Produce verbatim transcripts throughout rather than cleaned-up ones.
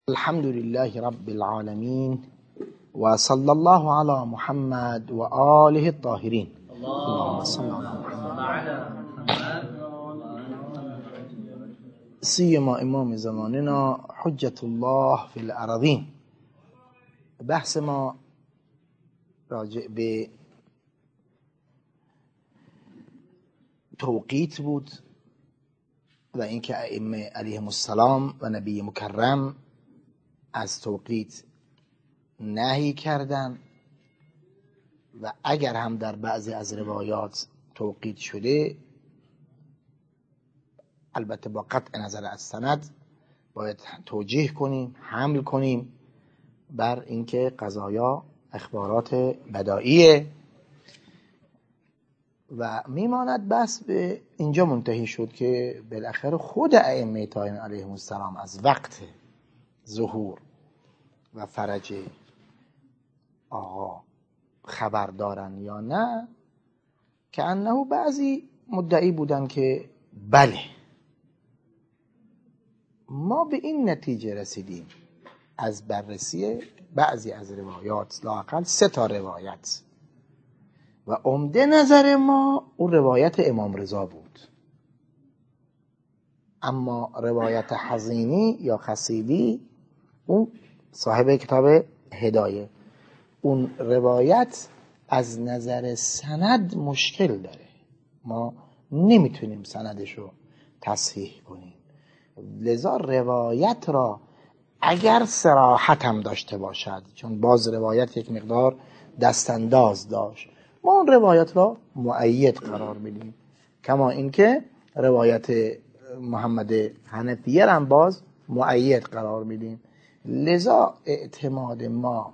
الحمد لله رب العالمين وصلى الله على محمد وآله الطاهرين. اللهم صل على محمد سيما امام زماننا حجة الله في الأراضين. بحث ما راجع به توقیت بود و اینکه ائمه علیهم السلام و نبی مکرم از توقیت نهی کردن و اگر هم در بعضی از روایات توقیت شده، البته با قطع نظر از سند باید توجیه کنیم، حمل کنیم بر اینکه قضایا اخبارات بدائیه و میماند بس به اینجا منتهی شد که بالاخره خود ائمه طاهرین علیهم السلام از وقت ظهور و فرج آقا خبر دارن یا نه، که انه بعضی مدعی بودن که بله. ما به این نتیجه رسیدیم از بررسی بعضی از روایات، لااقل سه تا روایت، و عمده نظر ما اون روایت امام رضا بود. اما روایت حزینی یا خصیبی، اون صاحب کتاب هدایه، اون روایت از نظر سند مشکل داره، ما نمیتونیم سندشو تصحیح کنیم. لذا روایت را اگر صراحت هم داشته باشد، چون باز روایت یک مقدار دستانداز داشت، ما اون روایت را مؤید قرار میدیم. کما اینکه روایت محمد حنفیه را باز مؤید قرار میدیم. لذا اعتماد ما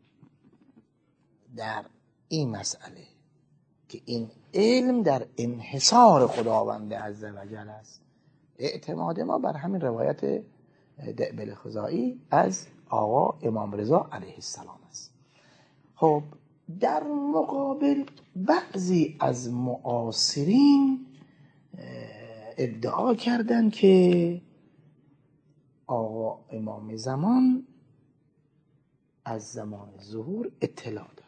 در این مسئله که این علم در انحصار خداوند عزوجل است، اعتماد ما بر همین روایت دعبل خزائی از آقا امام رضا علیه السلام است. خب در مقابل بعضی از معاصرین ادعا کردند که آقا امام زمان از زمان ظهور اطلاع دارن.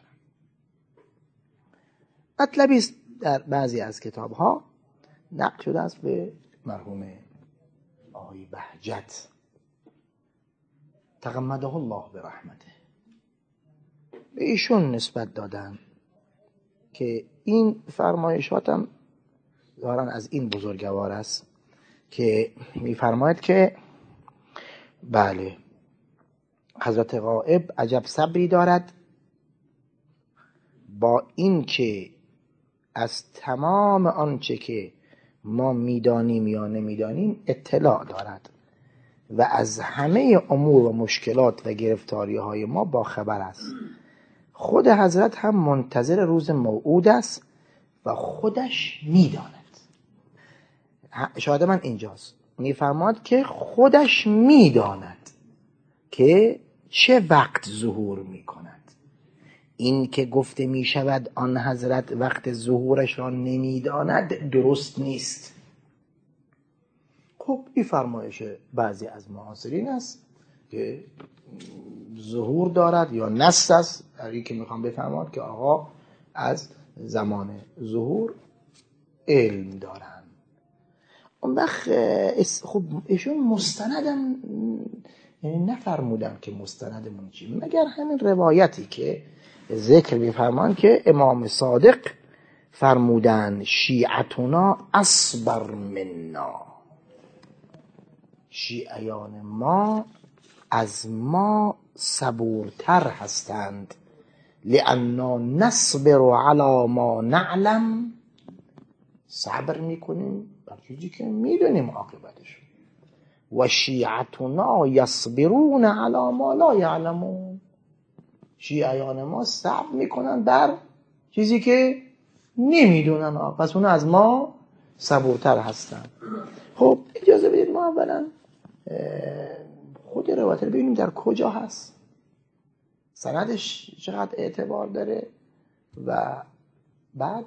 مطلبی است در بعضی از کتاب ها نقل شده است به مرحوم آقای بهجت تغمده الله به رحمته، به ایشون نسبت دادن که این فرمایشاتم ظاهراً از این بزرگوار است که میفرماید که بله، حضرت غائب عجب صبری دارد با این که از تمام آنچه که ما میدانیم یا نمیدانیم اطلاع دارد و از همه امور و مشکلات و گرفتاری های ما با خبر است. خود حضرت هم منتظر روز موعود است و خودش میداند. شاهد من اینجاست، میفرماد که خودش میداند که چه وقت ظهور میکند. این که گفته میشود آن حضرت وقت ظهورش را نمیداند درست نیست. خب این فرمایش بعضی از معاصرین است که ظهور دارد یا نص است در این که میخوام بفرماد که آقا از زمان ظهور علم دارن. اون وقت خب ایشون مستندم یعنی نفرمودم که مستندمون چی، مگر همین روایتی که ذکر میفرمان که امام صادق فرمودن شیعتنا اصبر منا، شیعیان ما از ما صبورتر هستند، لأننا نصبر علی ما نعلم، صبر میکنیم بر چیزی که میدونیم عاقبتش، و شیعتنا یصبرون علی ما لا یعلمون، شیعیان ما صبر میکنن بر چیزی که نمیدونن، پس اون از ما صبورتر هستن. خب اجازه بدید ما اولا خود روایت رو ببینیم در کجا هست، سندش چقدر اعتبار داره و بعد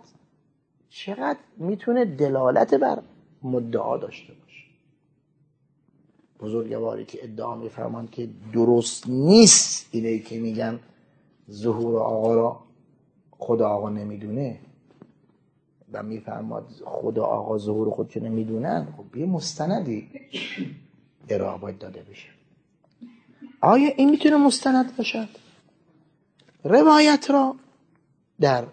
چقدر میتونه دلالت بر مدعا داشته باشه. بزرگواری که ادعا میفرمایند که درست نیست اینه که میگن ظهور آقا را خدا آقا نمیدونه و میفرماد خدا آقا ظهور خودشو نمیدونن، خب یه مستندی ارائه باید داده بشه. آیا این میتونه مستند باشد؟ روایت را در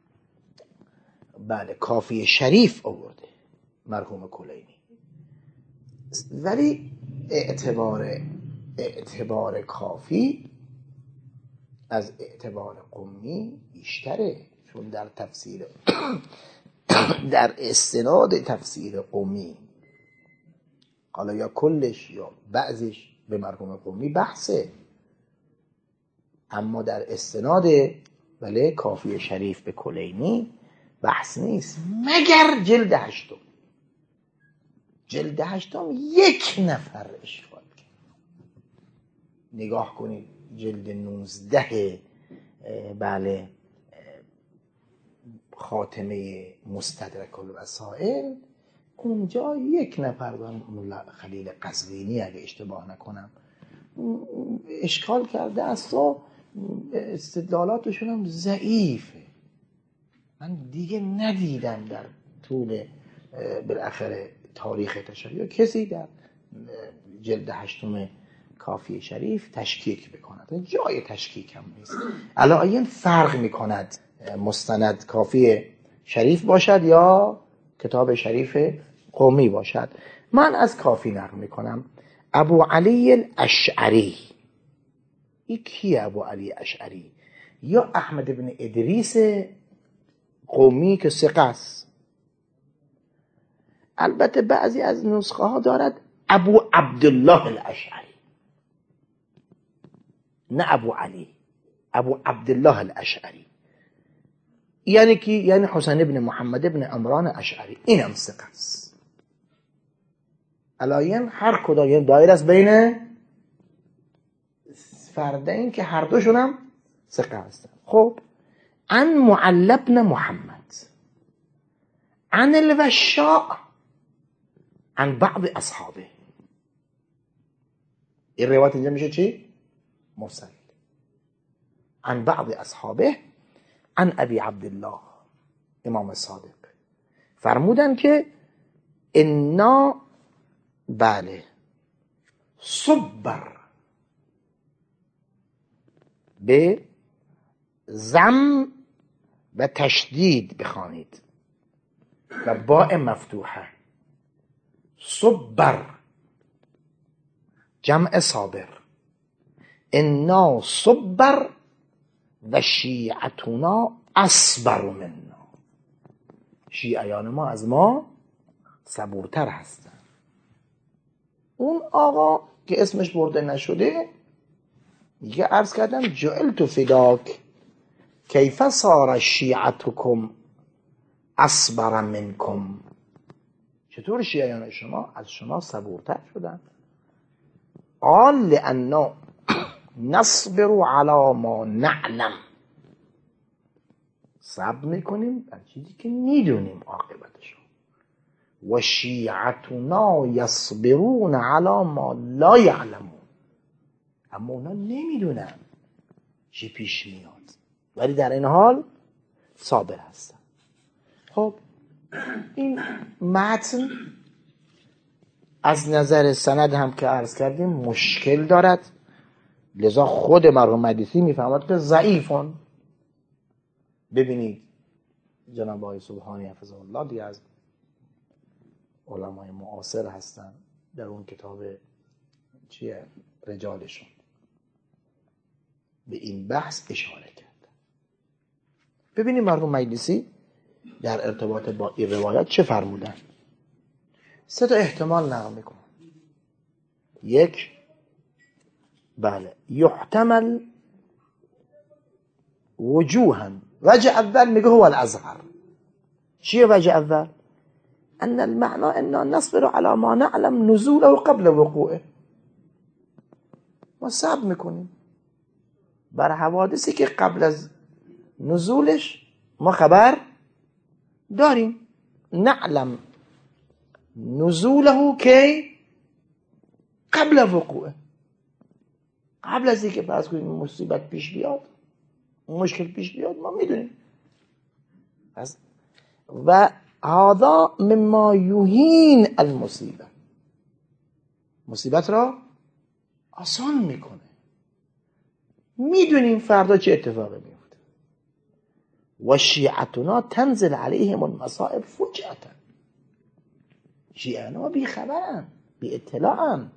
بله کافی شریف آورده مرحوم کلینی، ولی اعتبار اعتبار کافی از اعتبار قمی بیشتره، چون در تفسیر در استناد تفسیر قمی حالا یا کلش یا بعضش به مرحوم قمی بحثه، اما در استناد بله کافی شریف به کلینی بحث نیست، مگر جلد هشتم. جلد هشتم یک نفر اشکال کرد. نگاه کنید جلد نوزده بله خاتمه مستدرک الوسائل، اونجا یک نفر مولا خلیل قزوینی اگه اشتباه نکنم اشکال کرده است و استدلالاتشون هم ضعیفه. من دیگه ندیدم در طول بالاخره تاریخ تشیع کسی در جلد هشتم کافی شریف تشکیک بکند، جای تشکیک هم نیست. علایاً فرق میکند مستند کافی شریف باشد یا کتاب شریف قمی باشد. من از کافی نقل میکنم. ابو علی الاشعری، این کیه ابو علی اشعری؟ یا احمد بن ادریس قمی که ثقه است، البته بعضی از نسخه ها دارد ابو عبدالله الاشعری، نه ابو علی، ابو عبدالله الاشعری، یعنی کی؟ یعنی حسین ابن محمد ابن عمران اشعری، این هم ثقه است. علایاً هر کدا یعنی دایر است بین فردین که هر دوشون هم ثقه هستن. خب عن معل بن محمد عن الوشاء عن بعض اصحابه، این روایت اینجا میشه چی؟ مرسل. عن بعض اصحابه عن ابی عبدالله امام صادق فرمودن که انا بله صبر به زم و تشدید بخوانید و باء مفتوحه، صبر جمع صابر، انا صبر و شیعتنا اصبر منا، شیعیان ما از ما صبورتر هستن. اون آقا که اسمش برده نشده میگه عرض کردم جعلت فداک کیف صار شیعتکم اصبر منکم، چطور شیعیان شما از شما صبورتر شدن؟ قال لأنه نصبر على ما نعلم، صبر میکنیم بر چیزی که میدونیم عاقبتشو، و شیعتنا یصبرون على ما لا یعلمون، اما اونا نمیدونن چی پیش میاد ولی در این حال صابر هستن. خب این متن از نظر سند هم که عرض کردیم مشکل دارد، لذا خود مرحوم مجلسی میفهمد که ضعیفون. ببینید جناب آقای سبحانی حفظه الله دیگه از علمای معاصر هستن، در اون کتاب چیه رجالشون به این بحث اشاره کرد. ببینید مرحوم مجلسی در ارتباط با این روایت چه فرمودن. سه تا احتمال نقل میکنن. یک، بله یحتمل وجوها، وجه اول میگه هو الازهر. چیه وجه اول؟ ان المعنى انا نصبر على ما نعلم نزوله قبل وقوعه، ما صبر میکنیم بر حوادثی که قبل از نزولش ما خبر داریم. نعلم نزوله کی؟ قبل وقوعه، قبل از اینکه فرض کنید مصیبت پیش بیاد، مشکل پیش بیاد، ما میدونیم. و هذا مما یهین المصیبه، مصیبت را آسان میکنه. میدونیم فردا چه اتفاقی میفته. و شیعتنا تنزل علیهم المصائب فجأة، شیعه بی خبرن، بی اطلاعن،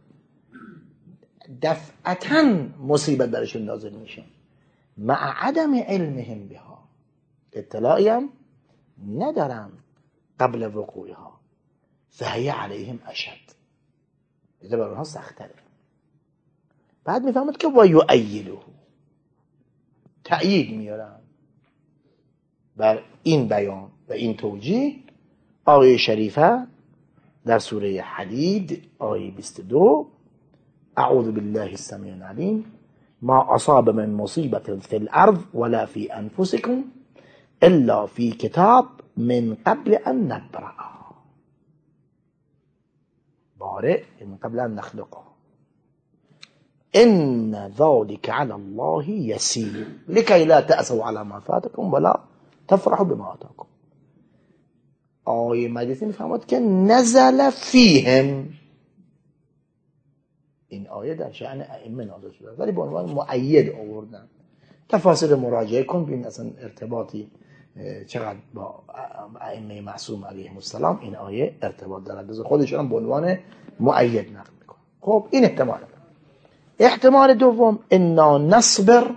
دفعتاً مصیبت برشون نازل میشه، مع عدم علمهم بها، اطلاعی هم ندارن قبل وقوعها، فهی علیهم اشد، ایده بر اونها سختره. بعد میفهمد که و یؤیده، تأیید میارن بر این بیان و این توجیه آیه شریفه در سوره حدید آیه بیست و دو: اعوذ بالله السمیع العلیم ما اصاب من مصیبت فی الارض ولا فی انفسکم الا فی کتاب من قبل ان نبرأها، بارئ من قبل ان نخلقها ان ذلك على الله يسير لكي لا تأسوا على ما فاتكم ولا تفرحوا بما آتاكم. آیه مجلسی میفهمد که نزل فیهم، این آیه در شأن ائمه نازل شده ولی به عنوان مؤید آوردن. تفاسیر مراجعه کن ببین اصلا ارتباطی چقدر با ائمه معصوم علیهم السلام این آیه ارتباط دارد، از خودشون به عنوان مؤید نقل میکنن. خب این احتمال. احتمال دوم انا نصبر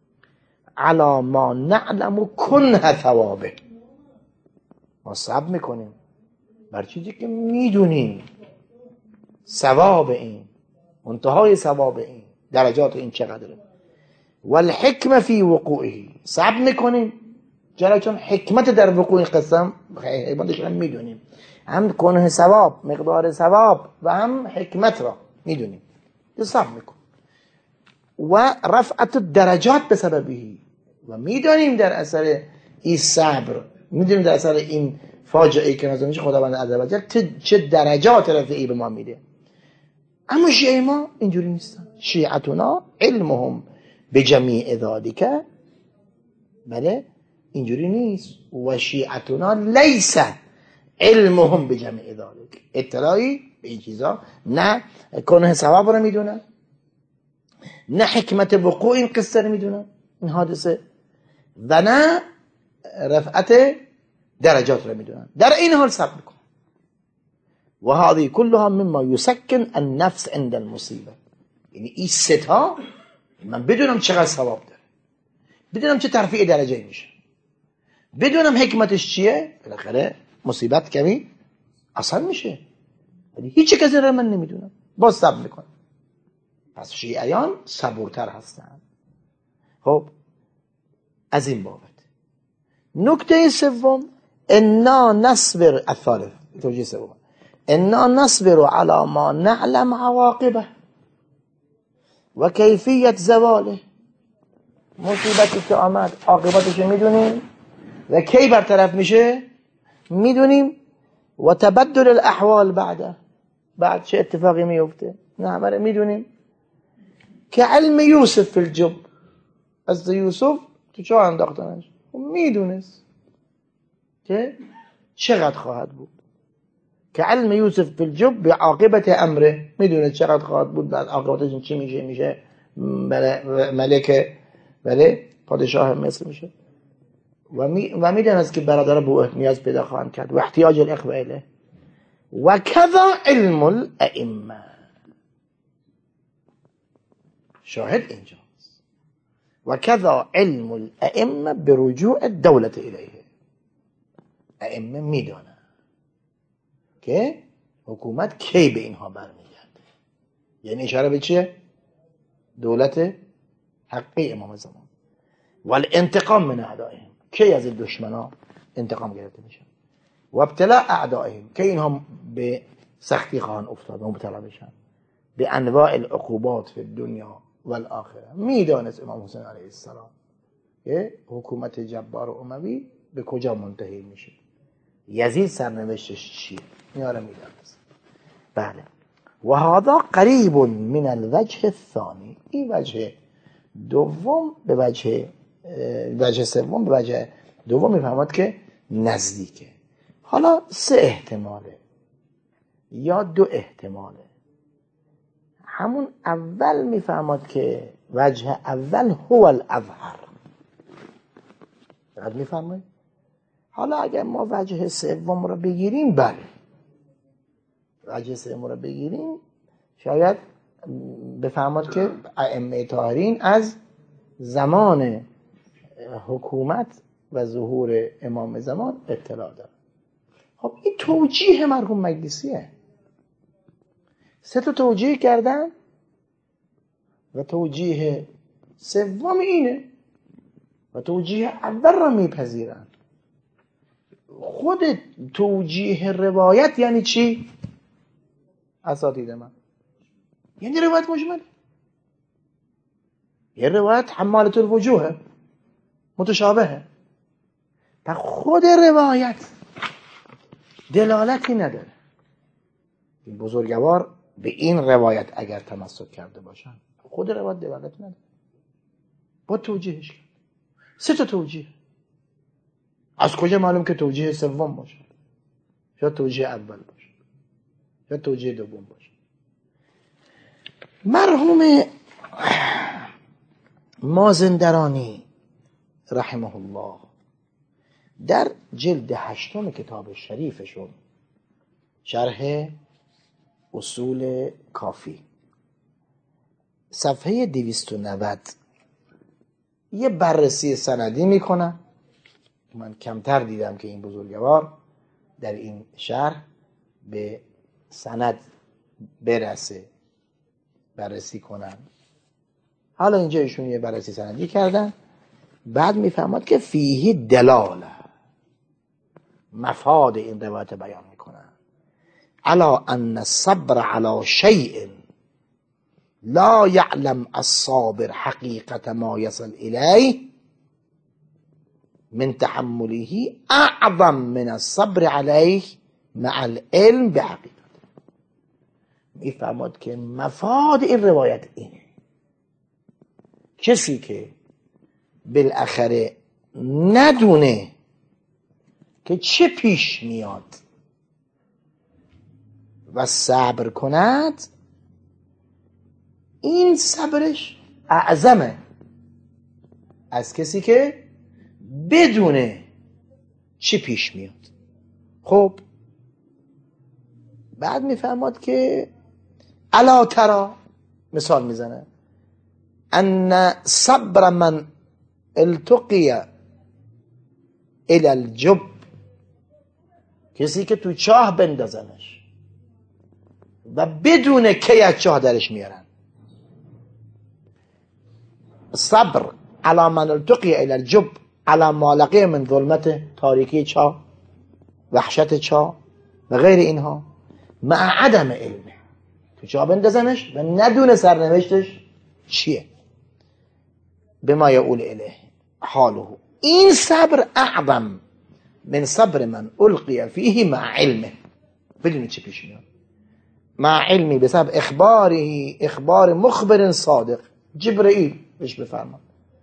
علی ما نعلم کنه ثوابه، ما صبر میکنیم بر چیزی که میدونیم ثواب این، منتهای ثواب این، درجات این چقدره. والحکمه فی وقوعه، صبر میکنیم چرا؟ چون حکمت در وقوع قسم حکمتش هم میدونیم، هم کنه ثواب، مقدار ثواب و هم حکمت را میدونیم، صبر میکنیم. و رفعت درجات به سببی، و میدونیم در اثر این صبر، میدونیم در اثر این فاجعه که نازل میشه خداوند عزوجل چه درجات رفعی به ما میده. اما شیعه ما اینجوری نیستن. شیعتنا علمهم به جمیع ذالک، بله اینجوری نیست. و شیعتنا لیس علمهم به جمیع ذالک، اطلاعی به این چیزا نه کنه ثواب رو میدونن، نه حکمت وقوع این قصه رو میدونن، این حادثه، و نه رفعت درجات رو میدونن. در این حال صبر میکنن. و هذه كلها مما يسكن النفس عند المصیبه، یعنی این سه تا من بدونم چقدر ثواب داره، بدونم چه ترفیع درجه میشه، بدونم حکمتش چیه، بالاخره مصیبت کمی آسان میشه. ولی هیچ کسی رو من نمیدونم، باز صبر میکنم. پس شیعیان صبورتر هستن. خب از این بابت. نکته سوم انا نصبر، الثالث توجیه سوم انا نصبر على ما نعلم عواقبه و کیفیت زواله، مصیبتی که آمد عاقبتش میدونیم و کی برطرف میشه میدونیم، و تبدل الاحوال بعده، بعد چه اتفاقی میفته نه همه میدونیم. که علم یوسف فی الجب، از یوسف تو چه انداختنش میدونست که چقدر خواهد بود. که علم یوسف فی الجب به عاقبت امره، میدونه چقدر خواهد بود، بعد عاقبتش چی میشه، میشه ملک، بله پادشاه مصر میشه. و می و میدونست که برادر به نیاز پیدا خواهند کرد و احتیاج الاخوه الیه. و کذا علم الائمه، شاهد اینجاست. و کذا علم الائمه برجوع الدوله الیه، ائمه میدونن که حکومت کی به اینها برمیگرده، یعنی اشاره به چیه؟ دولت حقی امام زمان. والانتقام من اعدائهم، کی از دشمنا انتقام گرفته میشه. و ابتلاء اعدائهم، کی اینها به سختی خواهند افتاد و مبتلا بشن به انواع العقوبات فی الدنیا والآخره. میدانست امام حسین علیه السلام که حکومت جبار و اموی به کجا منتهی میشه، یزید سرنوشتش چیه، اینا رو میدانست. بله. و هذا قریب من الوجه الثانی، این وجه دوم به وجه وجه سوم به وجه دوم میفهمد که نزدیکه. حالا سه احتماله یا دو احتماله. همون اول میفهمد که وجه اول هو الاظهر، بعد میفهمید. حالا اگر ما وجه سوم رو بگیریم، بله وجه سوم رو بگیریم، شاید بفهمد که ائمه طاهرین از زمان حکومت و ظهور امام زمان اطلاع دارن. خب این توجیه مرحوم مجلسیه. سه تا توجیه کردن و توجیه سوم اینه و توجیه اول را میپذیرن. خود توجیه روایت یعنی چی؟ اساتید من یعنی روایت مجمل، یه روایت حمالة الوجوه متشابهه، و خود روایت دلالتی نداره. این بزرگوار به این روایت اگر تمسک کرده باشن، خود روایت دلالت نداره، با توجیهش کرد. سه تا توجیه، از کجا معلوم که توجیه سوم باشه؟ یا توجیه اول باشه یا توجیه دوم باشه. مرحوم مازندرانی رحمه الله در جلد هشتم کتاب شریفشون شرح اصول کافی صفحه دویست و نود یه بررسی سندی میکنن. من کمتر دیدم که این بزرگوار در این شرح به سند برسه بررسی کنن. حالا اینجا ایشون یه بررسی سندی کردن، بعد میفهمد که فیه دلاله، مفاد این روایت بیان میکنن. علا ان الصبر علی شیء لا یعلم الصابر حقیقت ما یصل الیه من تحمله اعظم من الصبر علیه مع العلم بحقیقت. میفهمد که مفاد این روایت اینه، کسی که بالاخره ندونه که چه پیش میاد و صبر کند، این صبرش اعظمه از کسی که بدونه چه پیش میاد. خب بعد میفهمد که الا ترى، مثال میزنه، ان صبر من التقی الى الجب، کسی که تو چاه بندازنش و بدون کی از چاه درش میارن. صبر على من التقی الى الجب على ما لقی من ظلمت، تاریکی چاه، وحشت چاه و غیر اینها، مع عدم علمه، تو چاه بندازنش و ندونه سرنوشتش چیه، بما یؤول الیه حاله. این صبر اعظم من صبر من القی فیه مع علمه، بدون چی پیش میاد، مع علمی بسبب اخباره، اخبار مخبر صادق جبرئیل بهش بفرماد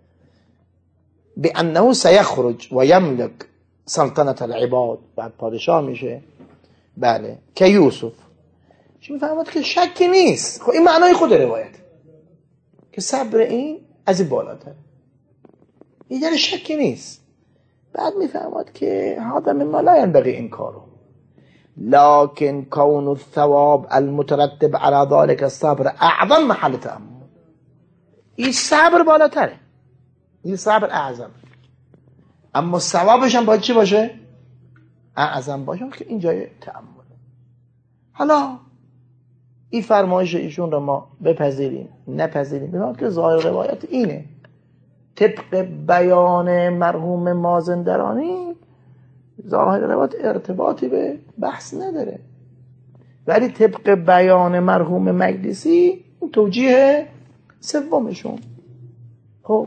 بانه سیخرج و یملک سلطنت العباد، بعد پادشاه میشه، بله، که یوسف. چی میفهمد که شکی نیست. خب این معنای خود روایت که صبر این از این بالاتر، این یعنی شکی نیست. بعد میفهمد که هذا مما لا ينبغي انکاره، لكن كون الثواب المترتب على ذلك الصبر اعظم محل تأمل. این صبر بالاتره، این صبر اعظم، اما ثوابش هم باید چی باشه؟ اعظم باشه، که این جای تأمل. حالا این فرمایش ایشون رو ما بپذیریم نپذیریم، ببینید که ظاهر روایت اینه، طبق بیان مرحوم مازندرانی ظاهر روایت ارتباطی به بحث نداره، ولی طبق بیان مرحوم مجلسی توجیه سومشون. خب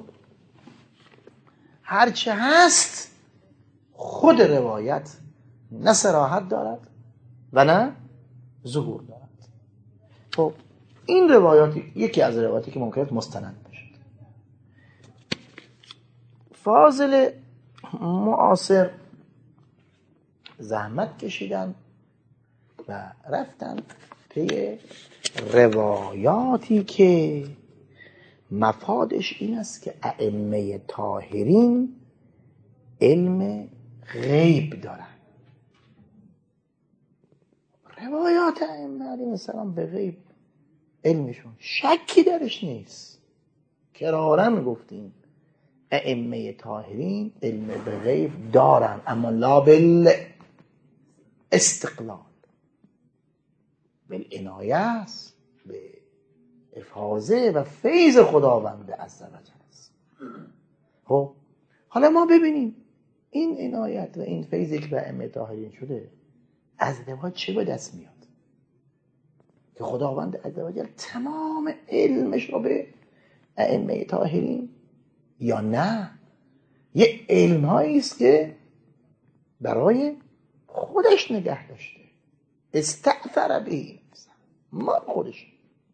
هرچه هست خود روایت نه صراحت دارد و نه ظهور دارد. خب این روایاتی یکی از روایاتی که ممکنه مستند باشد. فاضل معاصر زحمت کشیدن و رفتن پی روایاتی که مفادش این است که ائمه طاهرین علم غیب دارن. روایات ائمه علیهم السلام به غیب علمشون شکی درش نیست. کرارن گفتیم ائمه طاهرین علم به غیب دارن، اما لا بال استقلال، بالعنایه است، به افاظه و فیض خداوند عزوجل است. خب حالا ما ببینیم این عنایت و این فیضی که به ائمه طاهرین شده از روایات چه به دست میاد که خداوند عزوجل تمام علمش رو به ائمه طاهرین، یا نه یه علم هایی است که برای خودش نگه داشته، استأثر به ما خودش.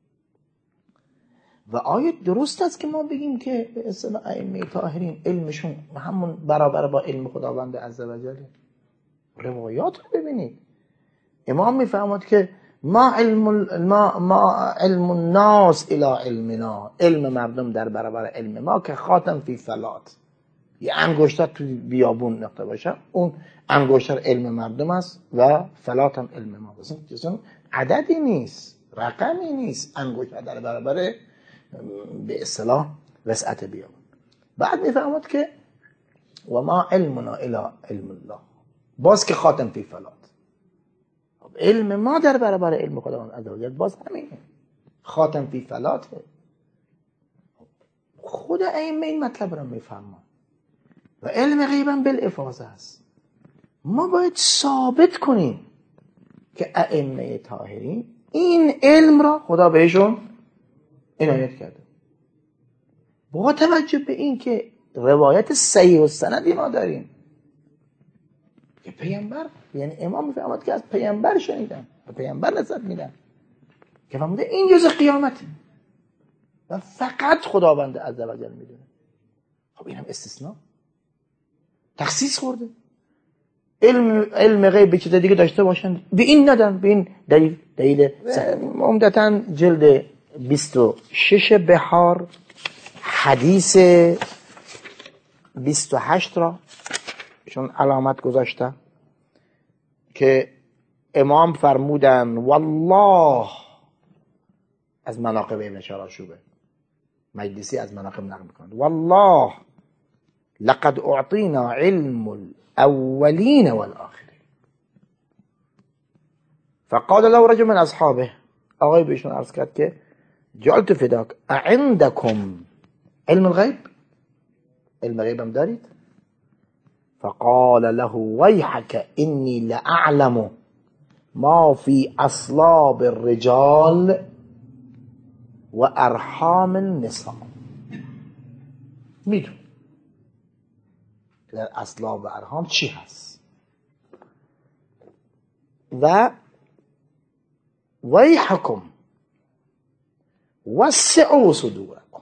و آیا درست است که ما بگیم که به اصطلاح ائمه طاهرین علمشون همون برابر با علم خداوند عزوجل؟ روایات رو ببینید. امام میفهمد که ما علم ما ما علم الناس الی علمنا، علم مردم در برابر علم ما که خاتم فی فلات، یه انگشتر تو بیابون نقطه باشه، اون انگشتر علم مردم است و فلات هم علم ما. اصلا عددی نیست، رقمی نیست انگشتر در برابر به اصطلاح وسعت بیابون. بعد میفهمد که و ما علمنا الی علم الله، باز که خاتم فی فلات، علم ما در برابر علم خداوند عزوجل باز همینه، خاتم فی فلاته. خود ائمه این مطلب رو میفهمن و علم غیبم بالافاضه است. ما باید ثابت کنیم که ائمه طاهرین این علم را خدا بهشون عنایت کرده، با توجه به این که روایت صحیح السندی ما داریم که پیامبر، یعنی امام میفهمد که از پیامبر شنیدن و پیامبر نسبت میدن که فهمده این جزء قیامته و فقط خداوند عزوجل میدونه. خب این هم استثناء، تخصیص خورده. علم علم غیب چیز دیگه داشته باشن به این ندن، به این دلیل دلیل عمدتاً جلد بیست و شش بهار حدیث بیست و هشت را چون علامت گذاشته که امام فرمودن والله، از مناقب ابن شاراشوبه، مجلسی از مناقب نقل میکنه، والله لقد اعطینا علم الاولین والآخرین. فقال له رجل من اصحابه، آقای بهشون عرض کرد که جعلت فداک اعندکم علم الغیب، علم غیب هم دارید؟ فقال له ویحک انی لأعلم ما فی اصلاب الرجال و ارحام النساء. میدون در اصلاب و ارحام چی هست. و ویحکم وسعوا صدورکم،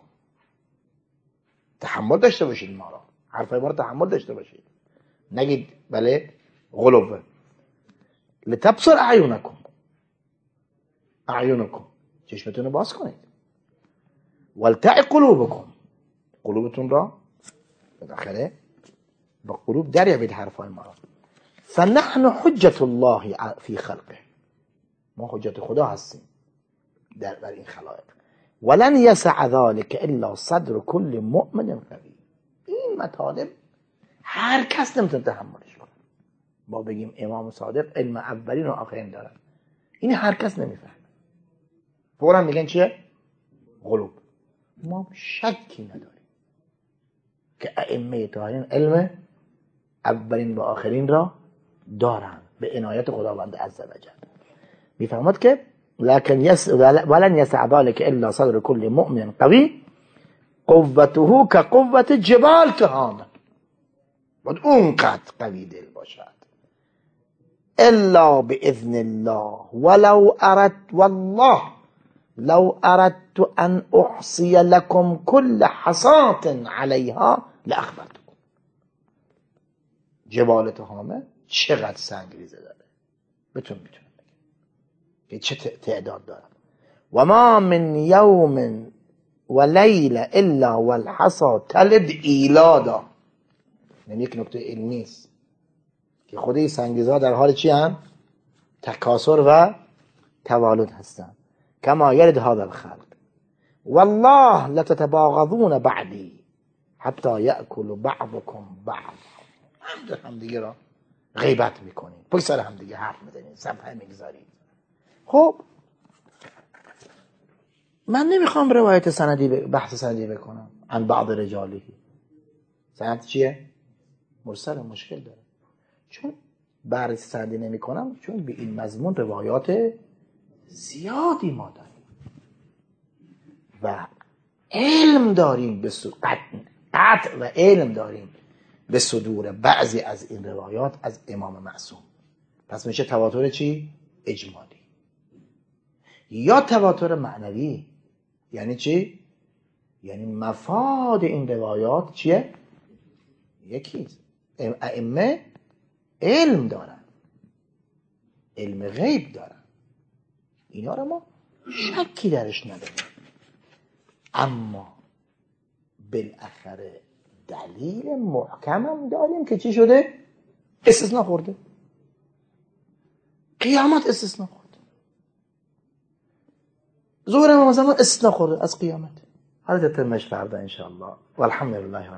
تحمل داشته باشید، ما را حرفای ما را تحمل داشته باشید، نگید بله غلوه. لتبصر اعینکم، اعینکم چشمتون رو باز کنید، ولتع قلوبکم، قلوبتون را بالاخره با قلوب دریابید حرفای ما را. فنحن حجت الله فی خلقه، ما حجت خدا هستیم در بر این خلائق. ولن یسع ذلك الا صدر کل مؤمن قوی. این مطالب هر کس نمیتونه تحملش کنه. ما بگیم امام صادق علم اولین و آخرین دارن، این هر کس نمیفهمه، فوراً میگن چیه؟ غلوب. ما شکی نداریم که ائمه طاهرین علم اولین و آخرین را دارن به عنایت خداوند عزوجل. میفهمد که لكن يس ولن يسع ذلك الا صدر كل مؤمن قوي قوته كقوة جبال تهامه، باید اونقدر قوی دل باشد. الا باذن الله ولو ارد والله لو اردت ان احصی لكم كل حصاة علیها لاخبرتكم. جبال تهامه چقدر سنگریزه داره بتون میتونم بگم که چه تعداد داره. و ما من یوم و لیل الا والحصا تلد ایلادا. این یک نکته علمی است که خود این سنگریزها در حال چی هم؟ تکاثر و توالد هستن. کما یلد هذا الخلق والله لتتباغضون بعدی حتی یأکل بعضکم بعض. هم هم دیگه را غیبت میکنید، پشت سر هم دیگه حرف میزنید، صفحه میگذارید. خب من نمیخوام روایت سندی بحث سندی بکنم عن بعض رجاله. سند چیه؟ مرسل. مشکل داره چون بررسی سندی نمی کنم، چون به این مضمون روایات زیادی ما داریم و علم داریم به قطع و علم داریم به صدور بعضی از این روایات از امام معصوم. پس میشه تواتر چی؟ اجمالی یا تواتر معنوی. یعنی چی؟ یعنی مفاد این روایات چیه؟ یکیست. ائمه علم دارن، علم غیب دارن، اینا رو ما شکی درش نداریم، اما بالاخره دلیل محکم هم داریم که چی شده؟ استثناء خورده. قیامت استثناء خورده، ظهور امام زمان استثناء خورده از قیامت. حالا تتمش فردا انشاءالله. والحمد لله.